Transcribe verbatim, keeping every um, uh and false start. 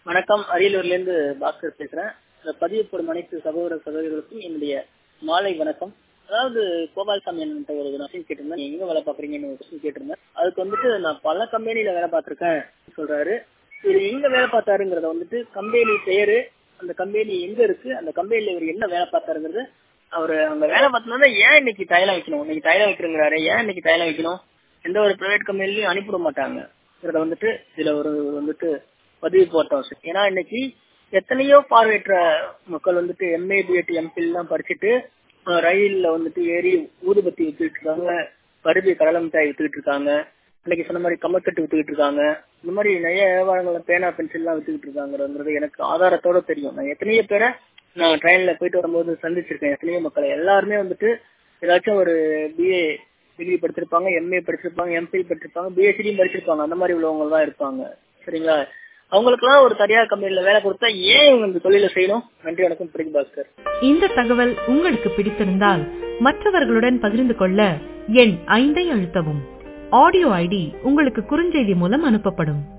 வணக்கம். அரியலூர்ல இருந்து பாஸ்கர் பேசுறேன். இந்த பதிவு போடும் அனைத்து சகோதர சகோதரிகளுக்கும் என்னுடைய மாலை வணக்கம். அதாவது கோபால்சாமி என்கிட்ட ஒரு கொஸ்டின் கேட்டிருந்தேன், எங்க வேலை பாக்குறீங்கன்னு ஒரு கொஸ்டின் கேட்டிருந்தேன். அதுக்கு வந்துட்டு நான் பல கம்பெனில வேலை பார்த்திருக்கேன் சொல்றாரு. இது எங்க வேலை பார்த்தாருங்கிறத வந்துட்டு கம்பெனி பெயரு, அந்த கம்பெனி எங்க இருக்கு, அந்த கம்பெனில இவர் என்ன வேலை பார்த்தாருங்கிறது, அவரு அங்க வேலை பார்த்தோம்னா ஏன் இன்னைக்கு தைலம் வைக்கணும், இன்னைக்கு தைலம் வைக்கிறங்கிறாரு, ஏன் இன்னைக்கு தைலம் வைக்கணும், எந்த ஒரு பிரைவேட் கம்பெனிலையும் அனுப்பிவிட மாட்டாங்க வந்துட்டு இதுல ஒரு வந்துட்டு பதிவு போட்டோம். ஏன்னா இன்னைக்கு எத்தனையோ பார்வையற்ற மக்கள் வந்துட்டு எம்ஏ பிஎட் எம்பில் எல்லாம் படிச்சுட்டு ரயில்ல வந்துட்டு ஏறி ஊதுபத்தி வித்துக்கிட்டு இருக்காங்க, பருதி கடலை மிட்டாய் வித்துக்கிட்டு இருக்காங்க, இன்னைக்கு சொன்ன மாதிரி கம்மக்கட்டு வித்துக்கிட்டு இருக்காங்க. இந்த மாதிரி நிறைய வியாபாரங்கள் பேனா பென்சில் எல்லாம் வித்துக்கிட்டு இருக்காங்கிறது எனக்கு ஆதாரத்தோட தெரியும். நான் எத்தனையோ பேரை நான் ட்ரெயின்ல போயிட்டு வரும்போது சந்திச்சிருக்கேன். எத்தனையோ மக்கள் எல்லாருமே வந்துட்டு ஏதாச்சும் ஒரு பிஏ டிகிரி படிச்சிருப்பாங்க, எம்ஏ படிச்சிருப்பாங்க, எம்பில் படிச்சிருப்பாங்க, பிஎஸ்சியும் படிச்சிருப்பாங்க. அந்த மாதிரி உள்ளவங்க தான் இருப்பாங்க. சரிங்களா? அவங்களுக்கு எல்லாம் ஒரு தனியார் கம்பெனில வேலை கொடுத்தா ஏன் இவங்க இந்த தொழிலை செய்யணும்? நன்றி, வணக்கம். பிரிக் பாஸ்கர். இந்த தகவல் உங்களுக்கு பிடித்திருந்தால் மற்றவர்களுடன் பகிர்ந்து கொள்ள எண் ஐந்தை அழுத்தவும். ஆடியோ ஐடி உங்களுக்கு குறுஞ்செய்தி மூலம் அனுப்பப்படும்.